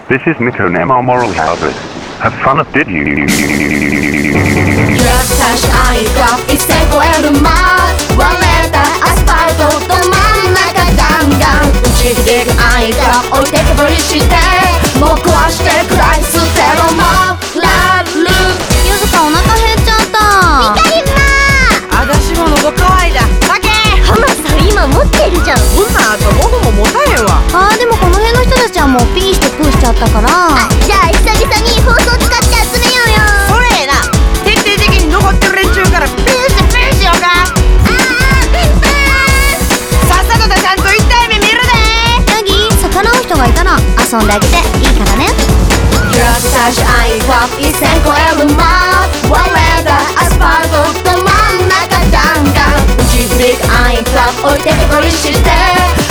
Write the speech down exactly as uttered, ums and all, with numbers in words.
This is Miko Nemo Moral Hazard. Have fun at did you? 揺らす差し合いが一線越える間割れたアスファルトど真ん中ガンガン打ちひでく愛が置いてけぼりしてもう壊してくらい捨てろもらるゆずかお腹減っちゃったミカリンマあだしも喉乾いだ酒ハマさん今持ってるじゃん。 こんなんあともごも持たへんわ。 あーでもこの辺の人たちはもうピーしてプーしちゃったからあ、じゃあ久々に放送使って集めようよ。 それえな徹底的に残ってる連中からピーしてピーしようか。 あーピンピンさっさとだちゃんと一体目見るで。 ヤギ魚の人がいたら遊んであげていいからね。 揺らす差し合いが一線越える間割れたアスファルトど真ん中ガンガン打ちひでく愛が置いてけぼりして